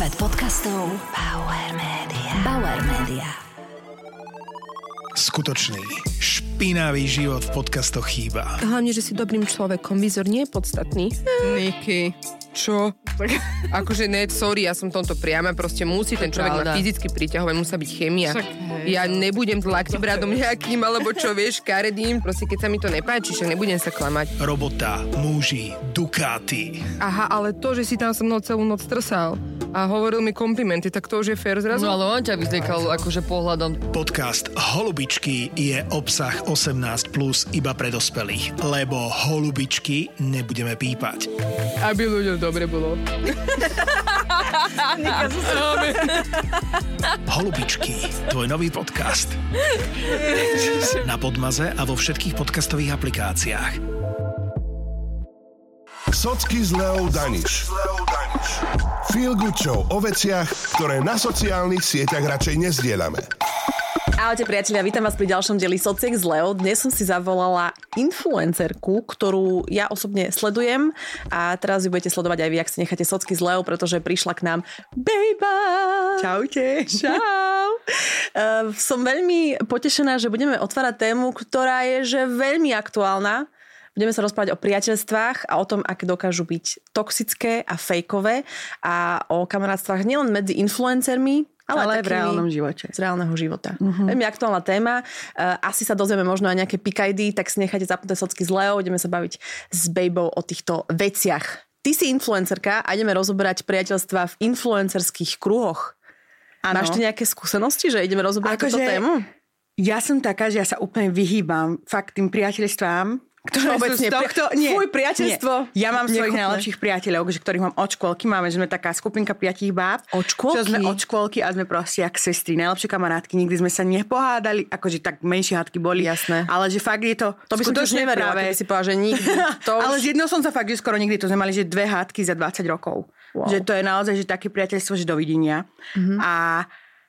Svet podcastov Bauer Media. Bauer Media. Skutočný, špinavý život v podcastoch chýba. Hlavne, že si dobrým človekom. Výzor nie je podstatný. Niky, čo? Akože ne, sorry, ja som tomto priama, proste musí ten človek ma fyzicky priťahovať, musí byť chémia. Ja nebudem tlakť bradom nejakým, alebo čo vieš, karedím, proste keď sa mi to nepáči, že nebudem sa klamať. Robota, muži, Ducati. Aha, ale to, že si tam so mnou celú noc trsal a hovoril mi komplimenty, tak to už je fér zrazu? No ale on ťa vyzliekal akože pohľadom. Podcast Holubičky je obsah 18+, iba pre dospelých, lebo holubičky nebudeme pípať. Aby ľuďom dobre bolo. Holubičky, tvoj nový podcast. Na Podmaze a vo všetkých podcastových aplikáciách. Socky s Leou Daniš. Feel good show o veciach, ktoré na sociálnych sieťach radšej nezdielame. Ahojte priatelia, vítam vás pri ďalšom dieli Sociek s Leou. Dnes som si zavolala influencerku, ktorú ja osobne sledujem a teraz ju budete sledovať aj vy, ak si necháte Socky s Leou, pretože prišla k nám Bejba. Čaute. Čau. Som veľmi potešená, že budeme otvárať tému, ktorá je že veľmi aktuálna. Budeme sa rozprávať o priateľstvách a o tom, aké dokážu byť toxické a fejkové a o kamarátstvách nielen medzi influencermi, ale aj v reálnom živote. Z reálneho života. Veľmi aktuálna téma. Asi sa dozvieme možno aj nejaké pikajdy, tak si nechajte zapnuté Socky s Leou. Ideme sa baviť s Bejbou o týchto veciach. Ty si influencerka a ideme rozoberať priateľstva v influencerských kruhoch. Ano. Máš ty nejaké skúsenosti, že ideme rozoberať túto tému? Ja som taká, že ja sa úplne vyhýbam fakt tým priateľstvám, ktoré sú z tohto... Fuj, priateľstvo. Nie. Ja mám svojich najlepších priateľov, ktorých mám od škôlky. Máme, že sme taká skupinka 5 báb. Od škôlky? Čo sme od škôlky a sme proste jak sestry, najlepšie kamarátky. Nikdy sme sa nepohádali, akože tak menšie hádky boli. Jasné. Ale že fakt je to... To by som už neverila, keby si povedala, že nikdy. Ale s jednou som sa fakt, že skoro nikdy. To sme mali, že 2 hádky za 20 rokov. Wow. Že to je naozaj, že také priateľstvo, že dovidenia. A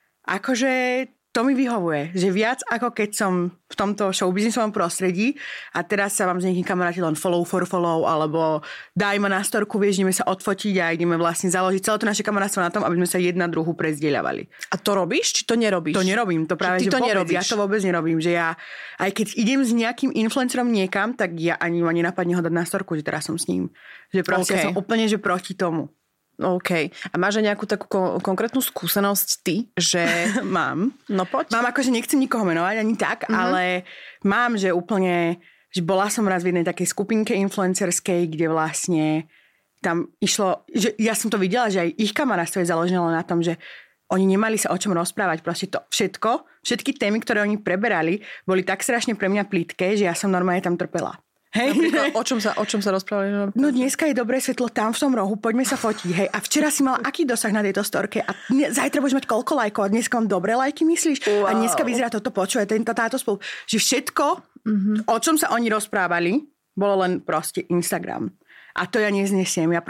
akože... To mi vyhovuje, že viac ako keď som v tomto showbiznisovom prostredí a teraz sa vám s niekým kamaráti len follow for follow, alebo daj ma na storku, vieš, ideme sa odfotiť a ideme vlastne založiť celé to naše kamarátstvo na tom, aby sme sa jedna druhú prezdieľavali. A to robíš, či to nerobíš? To nerobím, to práve, že vôbec, ja to vôbec nerobím, že ja, aj keď idem s nejakým influencerom niekam, tak ja ani ma nenapadne ho dať na storku, že teraz som s ním. Že proste ja som úplne, že proti tomu. OK. A máš aj nejakú takú konkrétnu skúsenosť ty, že... Mám. No poď. Mám, akože nechcem nikoho menovať ani tak, ale mám, že úplne... Že bola som raz v jednej takej skupinke influencerskej, kde vlastne tam išlo... Že ja som to videla, že aj ich kamarátstvo je založené na tom, že oni nemali sa o čom rozprávať. Proste to všetky témy, ktoré oni preberali, boli tak strašne pre mňa plitké, že ja som normálne tam trpela. Hej. O čom sa rozprávali? No dneska je dobré svetlo tam v tom rohu, poďme sa fotiť, hej. A včera si mal aký dosah na tejto storke a zajtra budeš mať koľko lajkov a dneska mám dobré lajky, myslíš? Wow. A dneska vyzerá toto, počuje táto spolu. Že všetko, o čom sa oni rozprávali, bolo len proste Instagram. A to ja neznesiem. Ja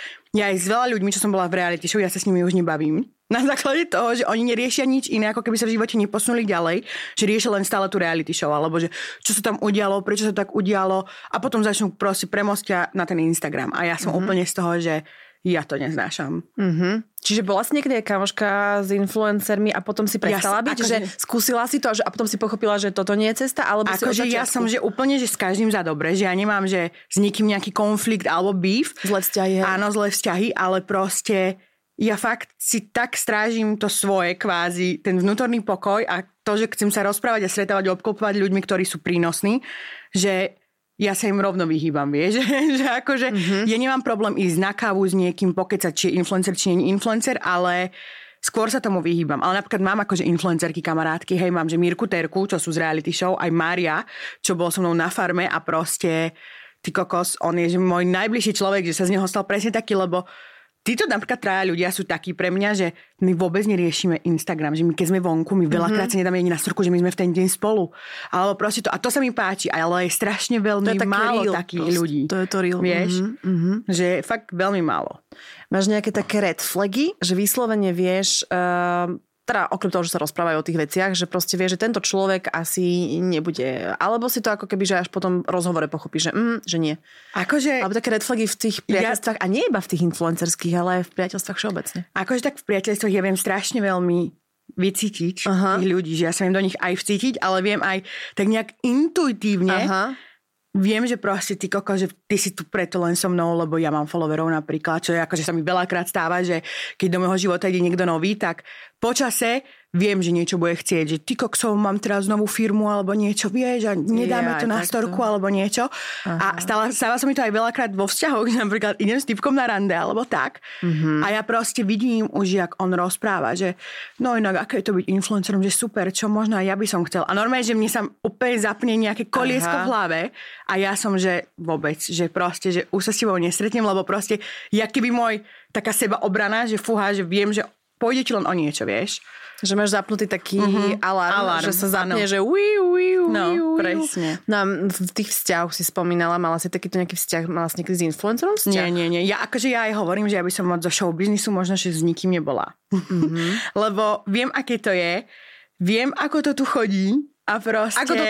aj s veľa ľuďmi, čo som bola v reality show, ja sa s nimi už nebavím. Na základe toho, že oni neriešia nič iné, ako keby sa v živote neposunuli ďalej, že riešia len stále tú reality show, alebo že čo sa tam udialo, prečo sa tak udialo a potom začnú proste premostia na ten Instagram. A ja som úplne z toho, že ja to neznášam. Čiže bola si niekde kamoška s influencermi a potom si prestala byť, že skúsila si to a potom si pochopila, že toto nie je cesta, alebo si od začiatku? Ja som, že úplne, že s každým za dobre, že ja nemám, že s nikým nejaký konflikt alebo beef. Zlé vzťahy. Áno, zlé vzťahy, ale proste ja fakt si tak strážim to svoje kvázi, ten vnútorný pokoj a to, že chcem sa rozprávať a stretávať, obklopovať ľuďmi, ktorí sú prínosní, že ja sa im rovno vyhýbam, vieš, že akože ja nemám problém ísť na kávu s niekým, pokecať, či je influencer, či nie je influencer, ale skôr sa tomu vyhýbam. Ale napríklad mám akože influencerky, kamarátky, hej, mám, že Mirku Terku, čo sú z reality show, aj Mária, čo bol so mnou na farme a proste, ty kokos, on je že môj najbližší človek, že sa z neho stal presne taký, lebo títo napríklad traja ľudia sú takí pre mňa, že my vôbec neriešime Instagram, že my keď sme vonku, my veľakrát sa nedáme ani na storku, že my sme v ten deň spolu. Alebo proste to, a to sa mi páči, ale je strašne veľmi málo takých ľudí. To je to real. Vieš? Že fakt veľmi málo. Máš nejaké také red flagy, že vyslovene vieš, teda okrem toho, že sa rozprávajú o tých veciach, že proste vie, že tento človek asi nebude. Alebo si to ako keby, že až potom v rozhovore pochopí, že nie. Akože... Alebo také red flagy v tých priateľstvách, a nie iba v tých influencerských, ale aj v priateľstvách všeobecne. Akože tak v priateľstvách ja viem strašne veľmi vycítiť tých ľudí, že ja sa viem do nich aj vcítiť, ale viem aj tak nejak intuitívne viem, že proste ty koko, že ty si tu preto len so mnou, lebo ja mám followerov napríklad, čo je akože sa mi veľakrát stáva, že keď do môjho života ide niekto nový, tak počase viem, že niečo bude chcieť, že ty kokso, mám teraz novú firmu alebo niečo, vieš, a nedáme to na storku alebo niečo. A stáva sa mi to aj veľakrát vo vzťahoch, že napríklad idem s typkom na rande alebo tak. A ja proste vidím už, jak on rozpráva, že no inak, aké je to byť influencerom, že super, čo možno aj ja by som chcel. A normálne, že mne sa úplne zapne nejaké koliesko v hlave a ja som, že vôbec, že proste, že už sa s tebou nestretnem, lebo proste, jak keby môj taká sebaobrana, že fúha, že viem, že pôjde ti len o niečo, vieš. Že máš zapnutý taký alarm, že sa zapne, že presne. No a v tých vzťahoch si spomínala, mala si takýto nejaký vzťah, mala si niekedy s influencerom vzťah? Nie. Ja aj hovorím, že ja by som moc zo show biznisu možno, že s nikým nebola. Lebo viem, aké to je, viem, ako to tu chodí a proste... Ako to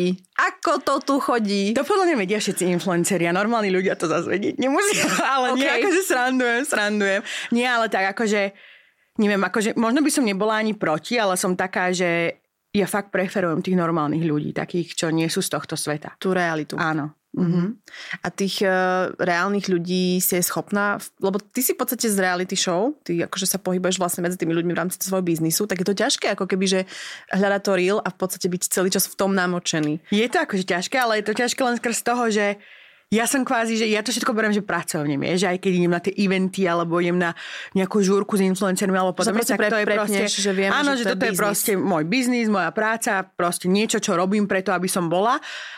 tu chodí? To podľa mňa vedia všetci influenceri a normálni ľudia to zase vedieť nemusia, ale nie akože srandujem. Nie, ale tak akože neviem, akože možno by som nebola ani proti, ale som taká, že ja fakt preferujem tých normálnych ľudí, takých, čo nie sú z tohto sveta. Tú realitu. Áno. A tých reálnych ľudí si je schopná, lebo ty si v podstate z reality show, ty akože sa pohybuješ vlastne medzi tými ľuďmi v rámci svojho biznisu, tak je to ťažké, ako keby, že hľadať to real a v podstate byť celý čas v tom namočený. Je to akože ťažké, ale je to ťažké len skrz toho, že ja som kvázi, že ja to všetko beriem, že pracovne, že aj keď idem na tie eventy, alebo idem na nejakú žúrku s influencermi, alebo podobne, tak to je proste, že viem, áno, že toto je proste môj biznis, moja práca, proste niečo, čo robím preto, aby som bola.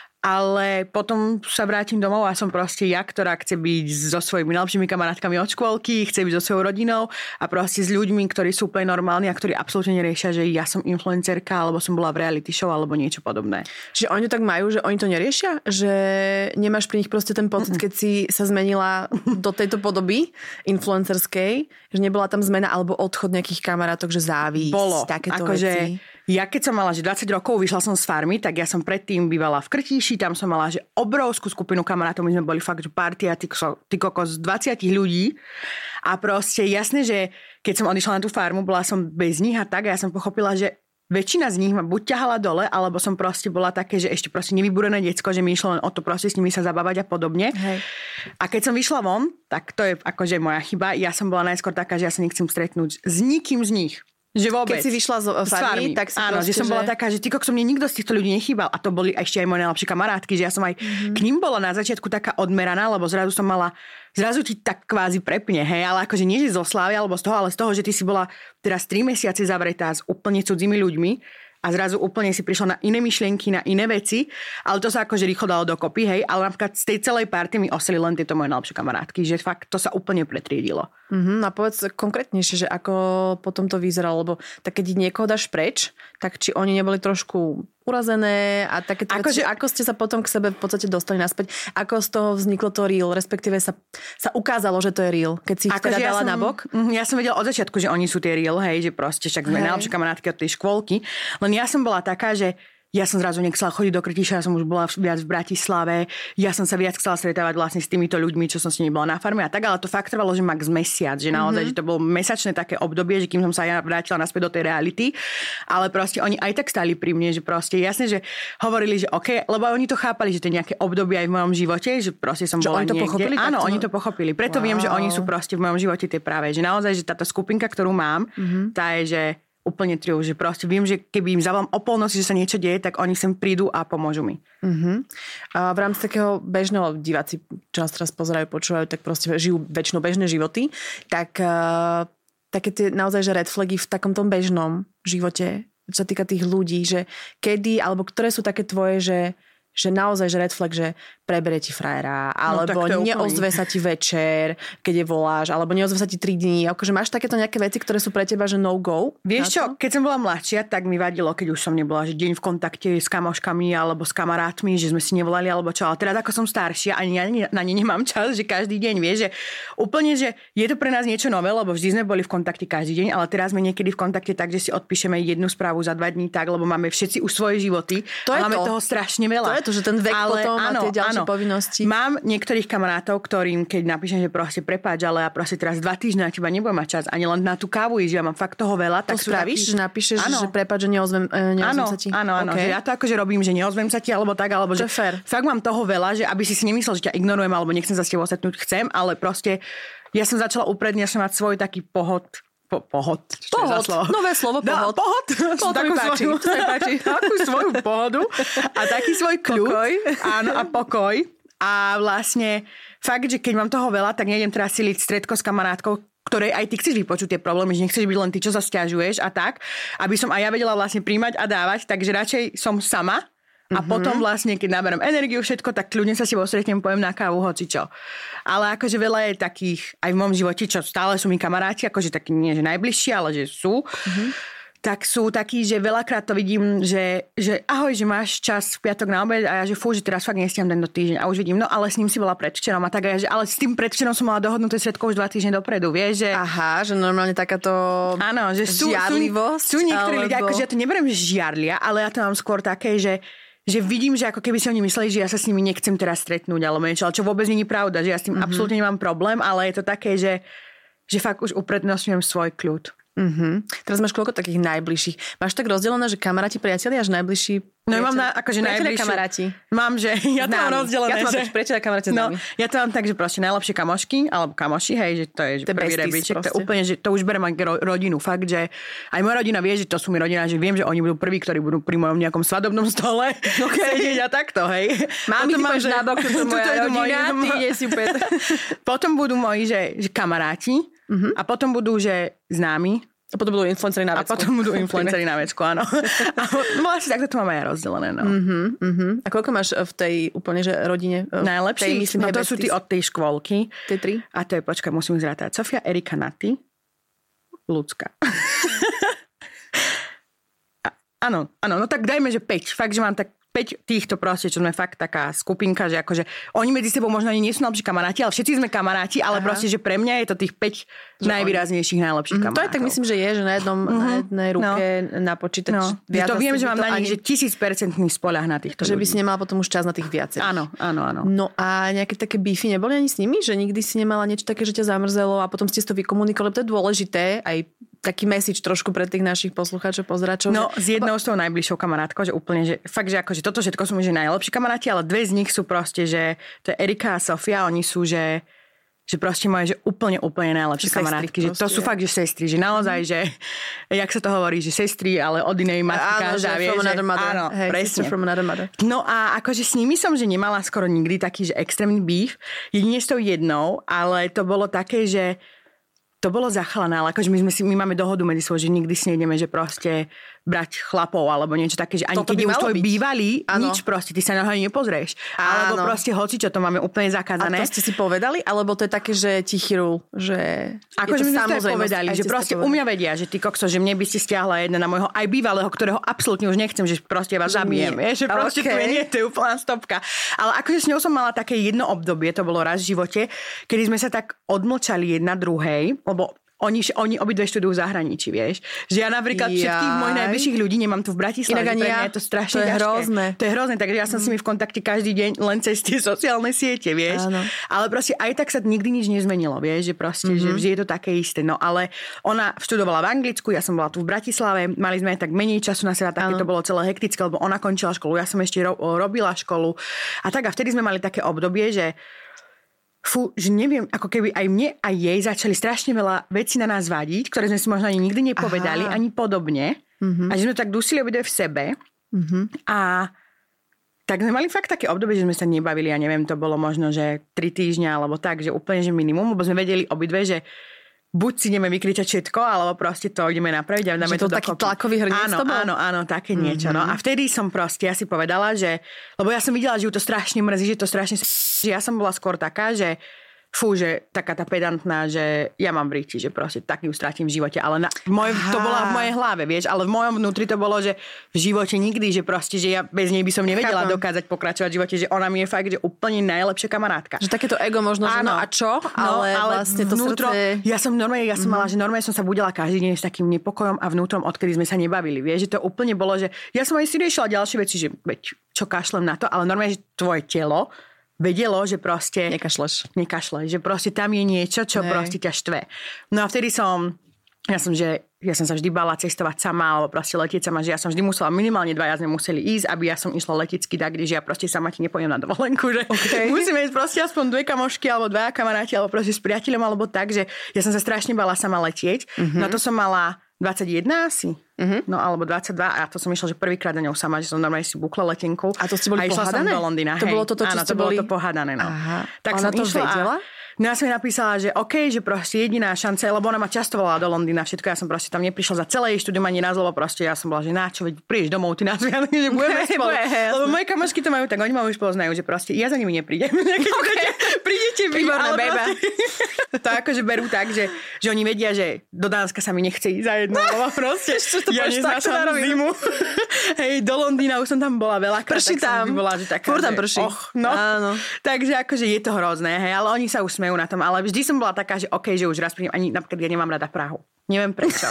Ale potom sa vrátim domov a som proste ja, ktorá chce byť so svojimi najlepšími kamarátkami od škôlky, chce byť so svojou rodinou a proste s ľuďmi, ktorí sú úplne normálni a ktorí absolútne neriešia, že ja som influencerka, alebo som bola v reality show, alebo niečo podobné. Že oni tak majú, že oni to neriešia? Že nemáš pri nich proste ten pocit, keď si sa zmenila do tejto podoby influencerskej, že nebola tam zmena alebo odchod nejakých kamarátok, že závisť, bolo takéto akože veci? Ja keď som mala, že 20 rokov, vyšla som z farmy, tak ja som predtým bývala v Krtíši, tam som mala, že obrovskú skupinu kamarátov, my sme boli fakt, že partia, ty kokos z 20 ľudí a proste jasné, že keď som odišla na tú farmu, bola som bez nich a tak a ja som pochopila, že väčšina z nich ma buď ťahala dole, alebo som proste bola také, že ešte proste nevybúrené decko, že mi išlo len o to proste s nimi sa zabávať a podobne. Hej. A keď som vyšla von, tak to je akože moja chyba, ja som bola najskôr taká, že ja sa nechcem stretnúť s nikým z nich. Že vôbec. Keď si vyšla z farmy, tak si áno, proste, že som bola taká, že ty kokso, mne nikto z týchto ľudí nechýbal. A to boli ešte aj moje najlepšie kamarátky, že ja som aj k ním bola na začiatku taká odmeraná, lebo zrazu ti tak kvázi prepne, hej, ale akože nie že zo slávy alebo z toho, ale z toho, že ty si bola teraz 3 mesiace zavretá s úplne cudzými ľuďmi a zrazu úplne si prišla na iné myšlienky, na iné veci, ale to sa akože rýchlo dalo dokopy, hej, ale napríklad z tej celej party mi oseli len tieto moje najlepšie kamarátky, že fakt to sa úplne pretriedilo. A povedz konkrétnejšie, že ako potom to vyzeralo, lebo tak keď niekoho dáš preč, tak či oni neboli trošku urazené a takéto veci, ako ste sa potom k sebe v podstate dostali naspäť, ako z toho vzniklo to real, respektíve sa ukázalo, že to je real, keď si ich teda dala nabok? Ja som vedela od začiatku, že oni sú tie real, hej, že proste však sme najlepšie kamarátky od tej škôlky, len ja som bola taká, že ja som zrazu nechcela chodiť do Krtíša, ja som už bola viac v Bratislave, ja som sa viac chcela stretávať vlastne s týmito ľuďmi, čo som s nimi bola na farme a tak, ale to fakt trvalo, že max mesiac, že naozaj, že to bolo mesačné také obdobie, že kým som sa ja vrátila naspäť do tej reality, ale proste oni aj tak stáli pri mne, že proste jasne, že hovorili, že OK, lebo oni to chápali, že to je nejaké obdobie aj v mojom živote, že proste som bola niekde. Pochopili, áno, oni to pochopili. Preto viem, že oni sú proste v mojom živote tie práve, že naozaj, že táto skupinka, ktorú mám, tá je, že úplne triu, že proste viem, že keby im zavolám o polnoci, že sa niečo deje, tak oni sem prídu a pomôžu mi. A v rámci takého bežného, diváci, čo nás teraz pozerajú, počúvajú, tak proste žijú väčšinou bežné životy, tak také tie naozaj, že red flagy v takom tom bežnom živote, čo sa týka tých ľudí, že kedy, alebo ktoré sú také tvoje, že že naozaj, že red flag, že preberie ti frajera, alebo neozve sa ti večer, keď je voláš, alebo neozve sa ti 3 dní. Akože máš takéto nejaké veci, ktoré sú pre teba, že no go? Vieš čo, keď som bola mladšia, tak mi vadilo, keď už som nebola, že deň v kontakte s kamoškami alebo s kamarátmi, že sme si nevolali alebo čo. Ale teraz ako som staršia, ani ja na ne nemám čas, že každý deň, vieš, že úplne, že je to pre nás niečo nové, lebo vždy sme boli v kontakte každý deň, ale teraz sme niekedy v kontakte tak, že si odpíšeme jednu správu za 2 dní tak, lebo máme všetci už svoje životy. Máme toho strašne veľa. To je to, že ten vek potom a tie ďalšie povinnosti. Mám niektorých kamarátov, ktorým keď napíšem, že proste prepáč, ale ja proste teraz 2 týždne na teba nebudem mať čas, ani len na tú kávu ísť, že ja mám fakt toho veľa. To tak spravíš, že napíšeš, že prepáč, že neozvem sa ti? Áno, okay. Že ja to akože robím, že neozvem sa ti, alebo tak, alebo že fakt mám toho veľa, že aby si nemyslel, že ťa ignorujem, alebo nechcem sa s tebou stretnúť, chcem, ale proste ja som začala uprednešňovať svoj taký pohod. Nové slovo, pohod. Pohod. To mi páči. Takú svoju pohodu a taký svoj kľud. Pokoj. Áno, a pokoj. A vlastne fakt, že keď mám toho veľa, tak nejdem teraz siliť stredko s kamarátkou, ktorej aj ty chceš vypočuť tie problémy, že nechceš byť len ty, čo sa sťažuješ a tak, aby som aj ja vedela vlastne príjmať a dávať, takže radšej som sama. A potom vlastne, keď naberám energiu, všetko, tak kľudne sa si vo stretnem, poviem na kávu, hoci čo. Ale akože veľa je takých, aj v mom živote, čo stále sú mi kamaráti, akože takí nie, že najbližší, ale že sú. Tak sú takí, že veľakrát to vidím, že ahoj, že máš čas v piatok na obed a ja, že že teraz fakt nestiam tento týždeň a už vidím, no ale s ním si bola predvčerom a tak a ja, že ale s tým predvčerom som mala dohodnuté svetko už 2 týždne dopredu, vieš, že... Aha, že normálne takáto áno, že žiarlivosť. Sú niektorí ľudia, akože ja to neberiem, že žiarlia, ale ja to mám skôr také, že vidím, že ako keby si oni mysleli, že ja sa s nimi nechcem teraz stretnúť, alebo niečo, ale čo vôbec nie je pravda, že ja s tým absolútne nemám problém, ale je to také, že fakt už uprednostňujem svoj kľud. Teraz máš koľko takých najbližších? Máš tak rozdelené, že kamaráti, priatelia až najbližší? No mám akože najbližšie kamaráti. Mám, že ja to mám rozdelené. Ja to mám priateľa kamaráti známi. Ja to mám tak, že proste najlepšie kamošky, alebo kamoši, hej, že to je že prvý rebríček. To je úplne, že to už berem ako rodinu. Fakt, že aj moja rodina vie, že to sú mi rodina, že viem, že oni budú prví, ktorí budú pri mojom nejakom svadobnom stole. Sedieť a takto, hej. Mám ty máš nabok, to je moja rodina, ty nie si úplne. Potom budú moji, že kamaráti a potom budú, že známi. A potom budú influenceri na vecku. A potom budú influenceri na vecku, áno. No asi takto to máme aj rozdelené, no. A koľko máš v tej úplne, že rodine? Najlepších? No to sú tí od tej škôlky. Tie 3? A to je, počkaj, musím zrátať. Sofia, Erika, Naty, Ľudská. Áno, no tak dajme, že 5. Fakt, že mám tak 5 týchto proste, čo sme fakt taká skupinka, že akože oni medzi sebou možno ani nie sú najlepší kamaráti, ale všetci sme kamaráti, ale proste, že pre mňa je to tých 5 najvýraznejších najlepších kamarátov. To je tak myslím, že je, že na jednej ruke na počítač. To viem, že mám na nich, že 1000% spoľah na týchto ľudí. Že by si nemala potom už čas na tých viacerých. Áno. No a nejaké také beefy neboli ani s nimi, že nikdy si nemala niečo také, že ťa zamrzelo a potom ste to vykomunikovali, to je dôležité, aj taký message trošku pre tých našich poslucháčov, pozeračov. No, s jednou s tou najbližšou kamarátkou, že úplne, že fakt, že akože toto všetko sú mi, že najlepší kamaráti, ale 2 z nich sú proste, že to je Erika a Sofia, oni sú, že proste moje, že úplne najlepšie kamarátky. Že to sú fakt, že sestry, že naozaj, že jak sa to hovorí, že sestry, ale od inej matky každá vie, že áno, presne. No a akože s nimi som, že nemala skoro nikdy taký, že extrémny beef. Jedine s tou jednou, ale to bolo také, že to bolo zachalané, ale akože my máme dohodu medzi sebou, že nikdy si nejdeme, že proste brať chlapov alebo niečo také, že ani keď je už tvoj bývalý, nič proste, ty sa na ňo nepozrieš. Alebo proste hoci, čo to máme úplne zakázané. A to ste si povedali? Alebo to je také, že tichý rúl, že akože my sme to povedali, že proste u mňa vedia, že ty kokso, že mne by si stiahla jedna na môjho aj bývalého, ktorého absolútne už nechcem, že proste vás zabijem. Že proste to je úplná stopka. Ale akože s ňou som mala také jedno obdobie, to bolo raz v živote, kedy sme sa tak odmlčali jedna druhej, lebo oni obidve študujú v zahraničí, vieš. Že ja napríklad všetkých mojich najbližších ľudí nemám tu v Bratislave. Inak ani ja, je to strašne ťažké. To je hrozné, takže ja som s nimi v kontakte každý deň len cez tie sociálne siete, vieš. Áno. Ale proste aj tak sa nikdy nič nezmenilo, vieš, že proste, že vždy je to také isté. No ale ona študovala v Anglicku, ja som bola tu v Bratislave, mali sme aj tak menej času na seba, také to bolo celé hektické, lebo ona končila školu, ja som ešte robila školu. A tak a vtedy sme mali také obdobie, že že neviem, ako keby aj mne a jej začali strašne veľa vecí na nás vadiť, ktoré sme si možno ani nikdy nepovedali, ani podobne. A že sme tak dusili obidve v sebe. A tak sme mali fakt také obdobie, že sme sa nebavili a neviem, to bolo možno, že 3 týždňa alebo tak, že úplne, že minimum, lebo sme vedeli obidve, že buď si ideme vykričať všetko, alebo proste to ideme napraviť a dáme to to taký dokopy. tlakový hrniec to bol? Áno, také niečo. No. A vtedy som proste, ja si povedala, že, lebo ja som videla, že ju to strašne mrzí, že to strašne, že ja som bola skôr taká, že že taká tá pedantná, že ja mám bríti, že proste tak ju stratím v živote, ale to bola v mojej hlave, vieš, ale v mojom vnútri to bolo, že v živote nikdy, že proste, že ja bez nej by som nevedela dokázať pokračovať v živote, že ona mi je fakt, že úplne najlepšia kamarátka. Že takéto ego možno, že no a čo? Ale vlastne to vnútro, srdce... Ja som mala, že normálne som sa budila každý deň s takým nepokojom a vnútrom, odkedy sme sa nebavili, vieš, že to úplne bolo, že ja som aj si riešila ďalšie veci, že čo kašlem na to, ale normálne, že tvoje telo vedelo, že proste... Nekašleš, že proste tam je niečo, čo proste ťa štve. No a vtedy ja som sa vždy bála cestovať sama, alebo proste letieť sama, že ja som vždy musela, minimálne 2 sme museli ísť, aby ja som išla letecky tak, že ja proste sama ti nepôjdem na dovolenku, že musíme ísť proste aspoň 2 kamošky, alebo 2 kamaráti, alebo proste s priateľom, alebo tak, že ja som sa strašne bála sama letieť. No to som mala 21 asi, no alebo 22 a to som išla, že prvýkrát na ňou sama, že som normálne si bukla letenku. A to ste boli pohádané? A išla som do Londýna. To bolo toto, čo áno, ste to boli? bolo to pohádané, no. Aha. Tak ona som to išla vedela? No ja som jej napísala, že OK, že proste jediná šanca, lebo ona ma často volala do Londýna, všetko, ja som proste tam neprišla za celé jej štúdium ani na zlovo, proste ja som bola, že na čo, veď prídeš domov, ty nás viac, že budeme spolu. Lebo moje kamošky to majú tak, oni ma už poznajú, že proste ja za nimi neprídem. Prídete vy, ale to akože berú tak, že oni vedia, že do Dánska sa mi nechce ísť za jedno, lebo proste ja neznášam zimu. Hej, do Londýna už som tam bola veľakrát, prší tak tam. Som bola, že taká, furt tam prší. Áno. Takže akože je to hrozné, hej, ale oni sa už smejú na tom, ale vždy som bola taká, že OK, že už raz prídem, ani napríklad ja nemám rada Prahu. Neviem prečo.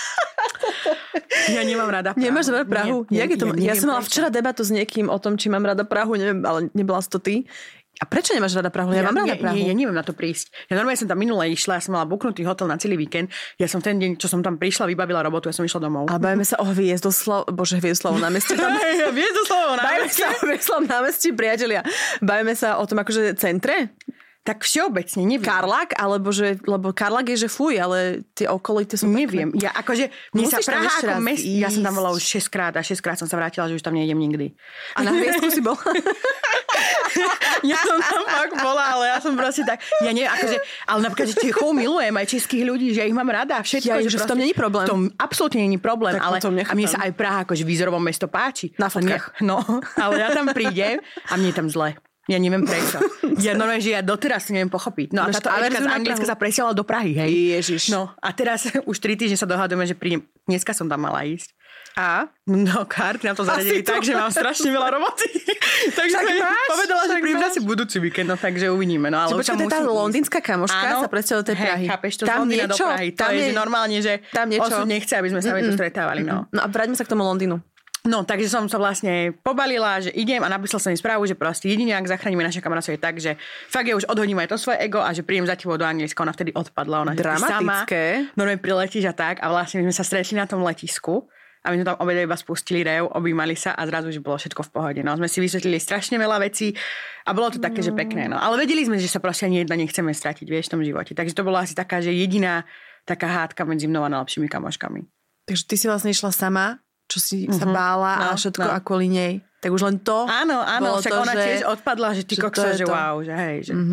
Ja nemám rada Prahu. Nemáš rada Prahu? Ja som mala včera debatu s niekým o tom, či mám rada Prahu, neviem, ale nebola si to ty. A prečo nemáš rada Prahu? Ja mám rada Prahu. Ja neviem na to prísť. Ja normálne som tam minule išla, ja som mala buknutý hotel na celý víkend. Ja som ten deň, čo som tam prišla, vybavila robotu, ja som išla domov. A bavíme sa o Hviezdoslavovom námestí. Hviezdoslavovom námestí. Bavíme sa o Hviezdoslavovom námestí, priatelia. Bavíme sa o tom akože centre? Tak všeobecne, neviem. Karlak, lebo Karlak je, že fuj, ale tie okolité sú neviem. Ja akože, mne sa Praha ako mest, ja som tam bola už 6-krát a 6-krát som sa vrátila, že už tam nejdem nikdy. A na Hviezdku si bol? Ja som tam fakt bola, ale ja som proste tak, ja neviem, akože, ale napríklad, že Čechov milujem, aj českých ľudí, že ja ich mám rada, všetko. Ja, že v tom není problém. V tom absolútne není problém, tak ale a mne sa aj Praha akože výzorovo mesto páči. Na fotkách. No, ale ja tam prídem a mne tam zle. Ja neviem prečo. Ja normálne, že ja doteraz neviem pochopiť. No a táto Ečka z Anglicka sa presiala do Prahy, hej. Ježiš. No a teraz už 3 týždne sa dohadujeme, že prídem. Dneska som tam mala ísť. A? No, karty na to zaradili tak, že mám strašne veľa roboty. Takže som povedala, že prídem zase budúci víkend, no takže uvidíme. No, ale počkaj, tá londýnska kamoška sa presiala do tej Prahy. Chápeš, to tam niečo, do Prahy. To je, že normálne, že osud nechce, aby sme sa tu stretávali. No a vráťme sa k tomu Londýnu. No, takže som sa vlastne pobalila, že idem a napísal som im správu, že proste jedine, ak zachránime naše kamarátstvo je tak, že fakt ja už odhodím aj to svoje ego a že prídem za tebou do Anglicka. Ona vtedy odpadla. Ona dramatické. Normálne priletíš a tak a vlastne my sme sa stretli na tom letisku a my sme tam obidve iba spustili rev, objímali sa a zrazu už bolo všetko v pohode. No, sme si vysvetlili strašne veľa vecí a bolo to také, že pekné. No, ale vedeli sme, že sa proste ani jedna nechceme stratiť, vieš, v tom živote. Takže to bola asi taká, že jediná taká hádka medzi mnou a najlepšími kamoškami. Takže ty si vlastne išla sama, čo si sa bála a všetko a kvôli nej. Tak už len to. Áno, však ona tiež odpadla, že ty kokso, že wow, že hej. Že...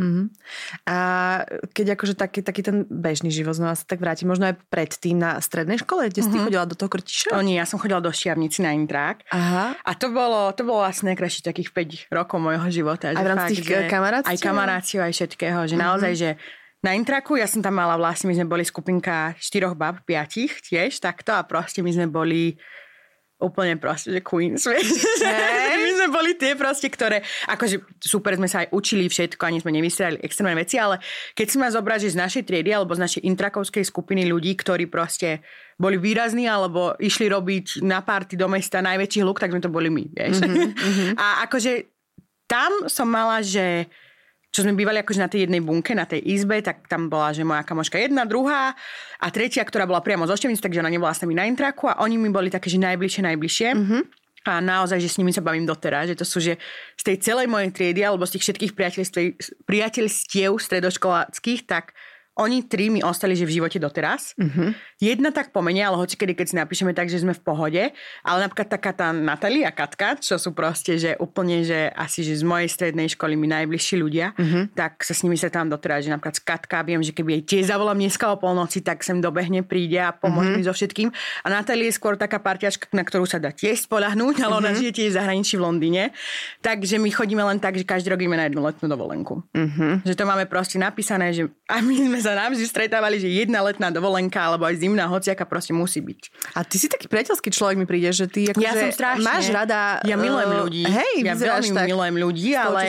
A keď akože taký ten bežný život znova sa tak vráti, možno aj predtým na strednej škole, kde si ty chodila do toho Krtiša? Nie, ja som chodila do Štiavnici na Intrák. Aha. A to bolo asi najkrajších takých 5 rokov mojho života. Aj v rámci tých kamarátstiev? Aj kamaráciu, aj všetkého, že naozaj, že na Intraku ja som tam mala vlastne, my sme boli skupinka 4 bab, 5 tiež takto a proste my sme boli úplne proste, že queens. My sme boli tie proste, ktoré, akože super sme sa aj učili všetko, ani sme nevystrali extrémne veci, ale keď si ma zobrať, že z našej triedy alebo z našej intrakovskej skupiny ľudí, ktorí proste boli výrazní alebo išli robiť na party do mesta najväčší hluk, tak sme to boli my, vieš. A akože tam som mala, že čo sme bývali akože na tej jednej bunke, na tej izbe, tak tam bola, že moja kamoška 1, 2 a 3, ktorá bola priamo zo Štiavnice, takže ona nebola s nami na Intraku a oni mi boli také, že najbližšie. A naozaj, že s nimi sa bavím doteraz, že to sú, že z tej celej mojej triedy alebo z tých všetkých priateľstiev stredoškoláckých, tak oni 3 mi ostali, že v živote doteraz. Jedna tak pomenia, ale hocikedy, keď si napíšeme tak, že sme v pohode. Ale napríklad taká tá Natália a Katka, čo sú proste, že úplne, že asi, že z mojej strednej školy mi najbližší ľudia, tak sa s nimi stretám doteraz, že napríklad Katka, viem, že keby jej tiež zavolám dneska o polnoci, tak sem dobehne, príde a pomôže mi so všetkým. A Natália je skôr taká partiačka, na ktorú sa dá tiež spoľahnúť, ale ona žije tiež v zahraničí v Londýne. Takže my chodíme len tak, že každý rok ideme na jednu letnú dovolenku. Že to máme proste napísané, že a my sme sa navždy stretávali, že jedna letná dovolenka alebo aj zimná, hociaka proste musí byť. A ty si taký priateľský človek, mi príde, že ty ja som strašne, máš rada... Ja milujem ľudí. Hej, ja veľmi milujem ľudí, ale...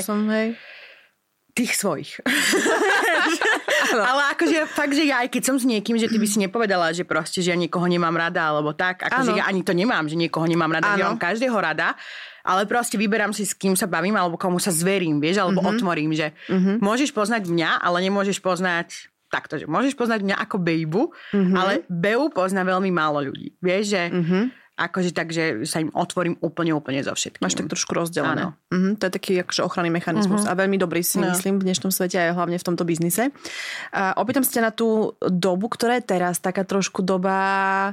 Tých svojich. Ale akože fakt, že ja aj keď som s niekým, že ty by si nepovedala, že proste, že ja niekoho nemám rada, alebo tak. Akože ja ani to nemám, že niekoho nemám rada, ja mám každého rada. Ale proste vyberám si, s kým sa bavím, alebo komu sa zverím, vieš, alebo otvorím, že môžeš poznať mňa, ale nemôžeš poznať takto, že môžeš poznať mňa ako bejbu, ale Beu pozná veľmi málo ľudí. Vieš, že akože tak, že sa im otvorím úplne so všetkým. Máš tak trošku rozdelené. To je taký akože ochranný mechanizmus a veľmi dobrý si myslím v dnešnom svete aj hlavne v tomto biznise. Opýtam sa na tú dobu, ktorá je teraz taká trošku doba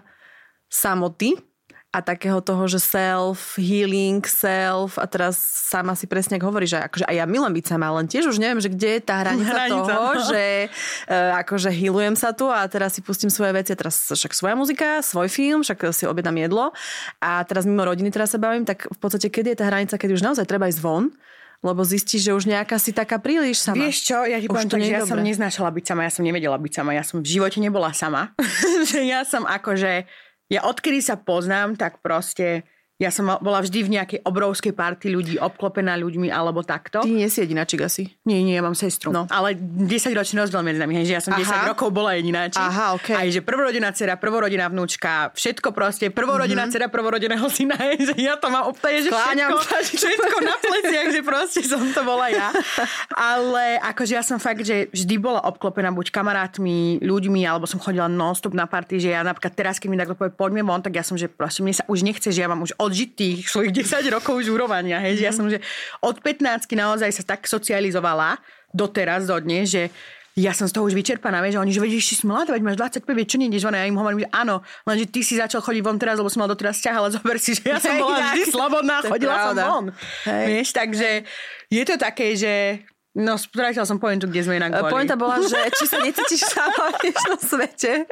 samoty a takého toho, že self-healing, a teraz sama si presne ako hovorí, že akože aj ja milujem byť sama, len tiež už neviem, že kde je tá hranica toho, že akože healujem sa tu a teraz si pustím svoje veci a teraz však svoja muzika, svoj film, však si objednám jedlo a teraz mimo rodiny teraz sa bavím, tak v podstate kedy je tá hranica, keď už naozaj treba ísť von, lebo zistíš, že už nejaká si taká príliš sama. Vieš čo, ja ti poviem tak, že ja som neznášala byť sama, ja som nevedela byť sama, ja som v živote nebola sama. Že ja som akože ja odkedy sa poznám, tak proste ja som bola vždy v nejakej obrovskej party ľudí, obklopená ľuďmi alebo takto. Ty nie si jedináčik asi. Nie, ja mám sestru. No. Ale 10-ročný rozdiel medzi nami, že ja som 10 rokov bola jedináčik. Aha, okay. Aj že prvorodená dcera, prvorodená vnúčka, všetko proste, prvorodená dcera, prvorodeného syna, že ja to mám úplne, že všetko na pleciach, že proste som to bola ja. Ale akože ja som fakt, že vždy bola obklopená buď kamarátmi, ľuďmi, alebo som chodila non-stop na party, že ja napríklad teraz, keď mi takto povie, poďme von, tak ja som, že proste mne sa už nechce, že ja mám už odžitých svojich 10 rokov žurovania. Hej. Ja som, že od 15 naozaj sa tak socializovala doteraz, do dnes, že ja som z toho už vyčerpaná, vieš, že oni, že vedíš, si mladá, veď máš 25, vieš, čo nejdeš von? Ja im hovorím, že áno, lenže ty si začal chodiť von teraz, lebo som mal doteraz vzťah, ale zober si, že ja som bola vždy slobodná, chodila som von. Vieš, takže je to také, že no, stratila som pointu, kde sme inak boli. Pointa bola, že či sa necítiš sama v dnešnom svete,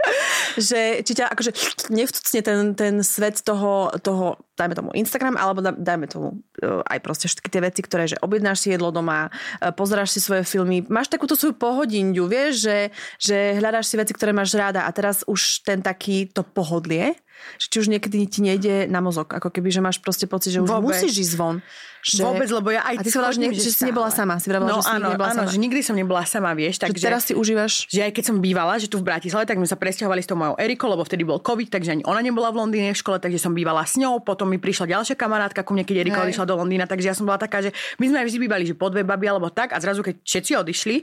že či ťa akože nevtucne ten svet toho, dajme tomu Instagram, alebo dajme tomu aj proste všetky tie veci, ktoré, že objednáš si jedlo doma, pozeráš si svoje filmy, máš takúto svoju pohodinďu, vieš, že hľadáš si veci, ktoré máš ráda a teraz už ten taký to pohodlie, že či už niekedy ti nejde na mozog, ako keby, že máš proste pocit, že už musíš ísť von. Že... Vôbec, lebo ja aj... A ty si hovorila, že si nebola sama. Si vravila, že si nebola sama. Že nikdy som nebola sama, vieš. Takže teraz si užívaš... Že aj keď som bývala, že tu v Bratislave, tak sme sa presťahovali s tou mojou Erikou, lebo vtedy bol COVID, takže ani ona nebola v Londýne v škole, takže som bývala s ňou. Potom mi prišla ďalšia kamarátka ku mne, keď Erika odišla do Londýna, takže ja som bola taká, že my sme aj vždy bývali, že po dve baby alebo tak, a zrazu keď všetci odišli,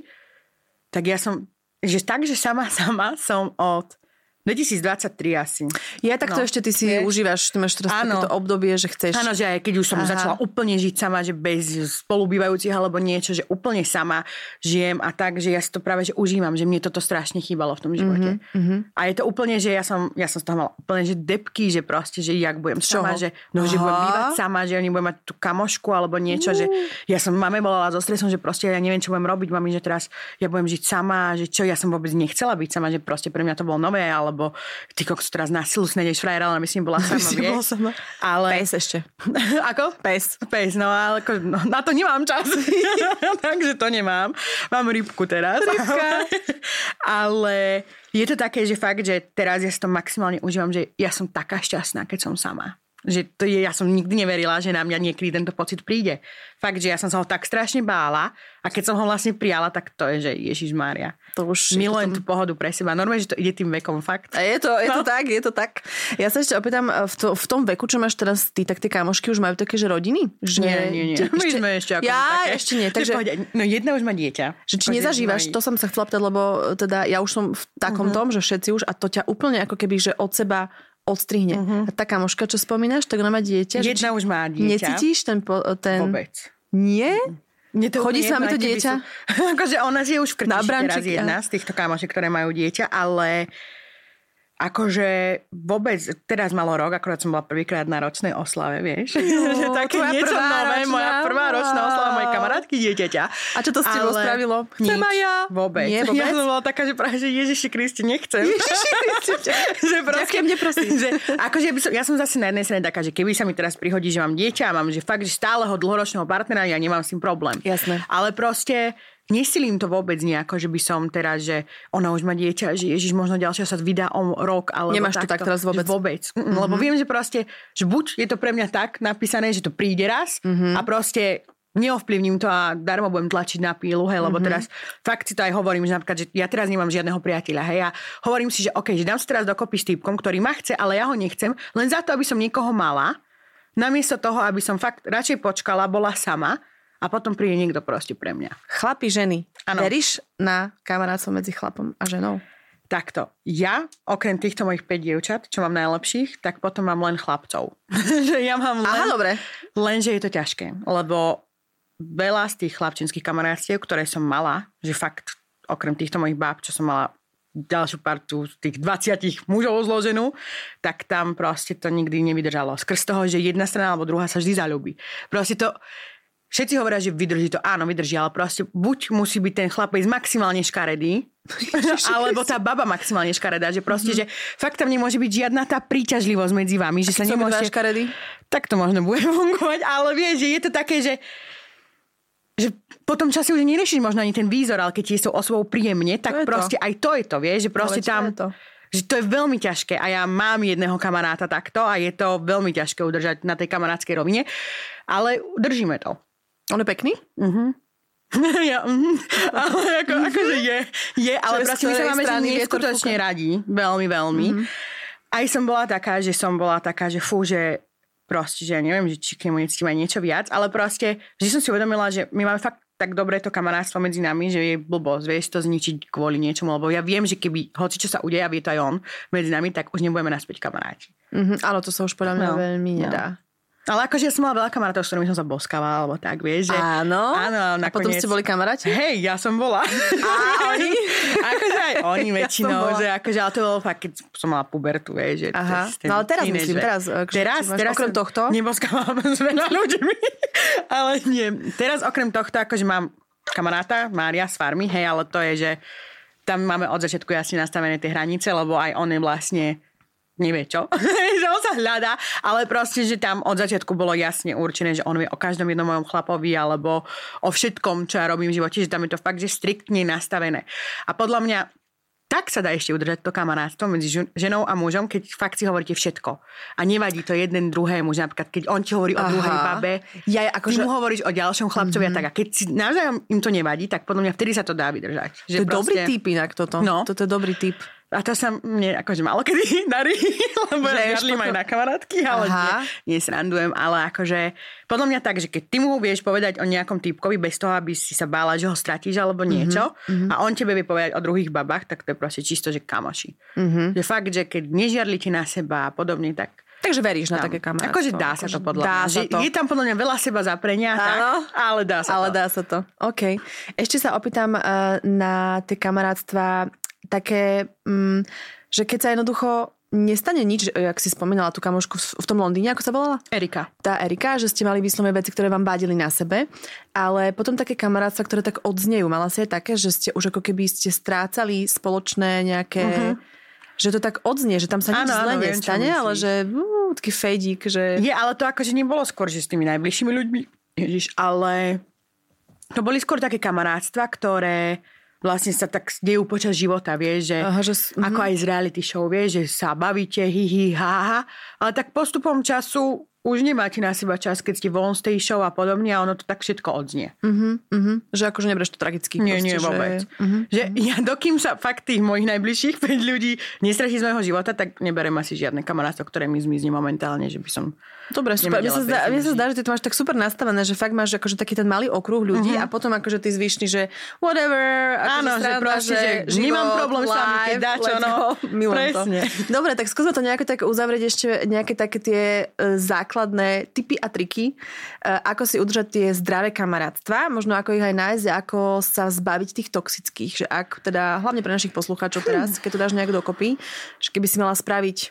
tak ja som, že tak, že sama som od 2023 asi. Ja takto ešte ty si užívaš, ty máš teraz takéto obdobie, že chceš... Áno, že aj keď už som začala úplne žiť sama, že bez spolubývajúcich alebo niečo, že úplne sama žijem a tak, že ja si to práve že užívam, že mne toto strašne chýbalo v tom živote. A je to úplne, že ja som z toho mala úplne, že depky, že proste, že jak budem sama, že že budem bývať sama, že oni budem mať tú kamošku alebo niečo, že ja som mame volala so stresom, že proste ja neviem, čo budem robiť, mami, že teraz ja budem žiť sama, že čo, ja som vôbec nechcela byť sama, že proste pre mňa to bolo nové, alebo ty kokos teraz na silu snedeš frajera, ale myslím, bola sama, vieš. Ale... Pes ešte. Ako? Pes, no ale na to nemám čas. Takže to nemám. Mám rybku teraz. Ale je to také, že fakt, že teraz ja si to maximálne užívam, že ja som taká šťastná, keď som sama. Že to je, ja som nikdy neverila, že na mňa niekedy tento pocit príde. Fakt, že ja som sa ho tak strašne bála a keď som ho vlastne prijala, tak to je, že Ježišmária. To už milujem tú pohodu pre seba. Normálne, že to ide tým vekom, fakt. A je to tak. Ja sa ešte opýtam, v tom veku, čo máš teraz ty, tak tie kamošky už majú také, že rodiny? Že nie. My sme ešte ako také. Ešte nie. Takže... No jedna už má dieťa. Že či nezažívaš, to som sa chcela pýtať, lebo teda ja už som v takom tom, že všetci už, a to ťa úplne ako keby, že od seba odstrihne. A tá kamoška, čo spomínaš, tak ona má dieťa. Jedna už má dieťa. Necítiš ten... Vôbec. Nie? Chodí s vami to dieťa? Akože ona je už v Krtiši teraz jedna z týchto kamošiek, ktoré majú dieťa, ale akože vôbec, teraz malo rok, akorát som bola prvýkrát na ročnej oslave, vieš? Že také niečo nové, moja prvá ročná oslava mojej kamarátky dieťaťa. A čo to s tebou spravilo? Chcem aj ja. Vôbec. Nie, vôbec? Ja som bola taká, že práve, že Ježiši Kriste, nechcem. Ježiši Kriste. Ďakujem, neprosím. Akože ja som zase na jednej strane taká, že keby sa mi teraz prihodí, že mám dieťa a mám, že fakt, že stáleho dlhoročného partnera, ja nemám s tým problém. Jasné. Ale proste nesilím to vôbec nejako, že by som teraz, že ona už má dieťa, že Ježiš, možno ďalšia sa vydá o rok, alebo nemáš to tak teraz vôbec? Vôbec. Lebo viem, že proste, že buď je to pre mňa tak napísané, že to príde raz a proste neovplyvním to a darmo budem tlačiť na pílu, hej, lebo teraz fakt si to aj hovorím, že napríklad, že ja teraz nemám žiadneho priateľa, hej, a hovorím si, že OK, že dám si teraz dokopy s týpkom, ktorý ma chce, ale ja ho nechcem, len za to, aby som niekoho mala, namiesto toho, aby som fakt radšej počkala, bola sama. A potom príde niekto proste pre mňa. Chlapi, ženy. Ano. Veríš na kamarátstvo medzi chlapom a ženou? Takto. Ja, okrem týchto mojich 5 dievčat, čo mám najlepších, tak potom mám len chlapcov. Že ja mám len... Aha, dobre. Lenže je to ťažké, lebo veľa z tých chlapčenských kamarátstiev, ktoré som mala, že fakt, okrem týchto mojich báb, čo som mala ďalšiu partu z tých 20 mužov zloženú, tak tam proste to nikdy nevydržalo. Skrz toho, že jedna strana alebo druhá sa vždy zaľúbi. Proste to... Všetci hovoria, že vydrží to. Áno, vydrží, ale proste buď musí byť ten chlapec maximálne škaredý, alebo tá baba maximálne škaredá, že proste, že fakt tam nemôže byť žiadna tá príťažlivosť medzi vami, že sa nemôže... škaredý? Tak to možno bude fungovať, ale vieš, že je to také, že po tom čase už neriešiš možno ani ten výzor, ale keď ti je s tou osobou príjemne, tak proste aj to je to, vieš, že proste tam... Že to je veľmi ťažké a ja mám jedného kamaráta takto a je to veľmi ťažké udržať na tej kamarátskej rovine, ale držíme to. On je pekný? Ja, ale akože je, ale proste my sa máme, že neskutočne radí. Veľmi, veľmi. Aj som bola taká, že fú, že proste, že ja neviem, že či k nemu necítim aj niečo viac, ale proste, že som si uvedomila, že my máme fakt tak dobre to kamarátstvo medzi nami, že je blbosť, vieš, to zničiť kvôli niečomu, lebo ja viem, že keby hoci čo sa udeje a vie to aj on medzi nami, tak už nebudeme naspäť kamaráti. Áno, to sa už podľa mňa veľmi nedá. Ale akože ja som mala veľa kamarátov, s ktorými som sa boskávala, alebo tak, vieš, že... Áno? Áno, nakoniec... A potom ste boli kamaráti? Hej, ja som bola. A oni? Akože aj oni väčšinou, že akože, ale to bolo fakt, keď som mala pubertu, vieš, že... Aha, no ale teraz myslím, teraz okrem tohto... Neboskávala s veľa ľuďmi, ale nie. Teraz okrem tohto, akože mám kamaráta, Mária z farmy, hej, ale to je, že tam máme od začiatku jasne nastavené tie hranice, lebo aj on je vlastne... nevie čo, že on sa hľadá, ale proste, že tam od začiatku bolo jasne určené, že on vie o každom jednom mojom chlapovi alebo o všetkom, čo ja robím v živote, že tam je to fakt, že striktne nastavené. A podľa mňa tak sa dá ešte udržať to kamarátstvo medzi ženou a mužom, keď fakt si hovoríte všetko. A nevadí to jeden druhému, že napríklad keď on ti hovorí o druhej babe, ty mu hovoríš o ďalšom chlapcovi a tak. A keď si navzájom im to nevadí, tak podľa mňa vtedy sa to dá vydržať. Že to je dobrý tip inak toto. No. Toto je dobrý tip. A to sa mne akože malo kedy darí, lebo ja žadlím aj na kamarátky, ale nesrandujem, ale akože podľa mňa tak, že keď ty mu vieš povedať o nejakom typkovi bez toho, aby si sa bála, že ho stratíš alebo niečo a on tebe vie povedať o druhých babách, tak to je proste čisto, že kamoši. Že fakt, že keď nežiarlite na seba a podobne, tak... Takže veríš na také kamarátstvo. Akože dá sa to podľa mňa. Je tam podľa mňa veľa seba zaprenia, ale dá sa to. Ale dá sa to. OK. Ešte sa opýtam na tie kamarátstva také, že keď sa jednoducho nestane nič, jak si spomínala tú kamošku v tom Londýne, ako sa volala? Erika. Tá Erika, že ste mali výslovné veci, ktoré vám bádili na sebe, ale potom také kamarátstva, ktoré tak odznejú. Mala si aj také, že ste už ako keby ste strácali spoločné nejaké... Že to tak odznie, že tam sa nič zle nestane, ale že taký fejdík, že... Je, ale to akože nebolo skôr, že s tými najbližšími ľuďmi, Ježiš, ale to boli skôr také kamarátstva, ktoré vlastne sa tak dejú počas života, vieš, že, ako aj z reality show, vieš, že sa bavíte, ale tak postupom času už nemáte na seba čas, keď ste von z tej show a podobne a ono to tak všetko odznie. Že akože nebereš to tragicky. Nie, vôbec. Že ja dokým sa fakt tých mojich najbližších 5 ľudí nestratí z môjho života, tak neberem asi žiadne kamarátstvo, ktoré mi zmizne momentálne, že by som... Dobre, super. Mne sa zdá, že ty to máš tak super nastavené, že fakt máš akože taký ten malý okruh ľudí a potom akože ty zvyšný, že whatever, áno, že proste, že nemám problém s vami, keď dáčo, no. Presne. Dobre, tak skúsme to nejako tak uzavrieť ešte nejaké také tie základy základné tipy a triky, ako si udržať tie zdravé kamarátstva, možno ako ich aj nájsť a ako sa zbaviť tých toxických, že ak teda, hlavne pre našich poslucháčov teraz, keď to dáš nejak dokopy, že keby si mala spraviť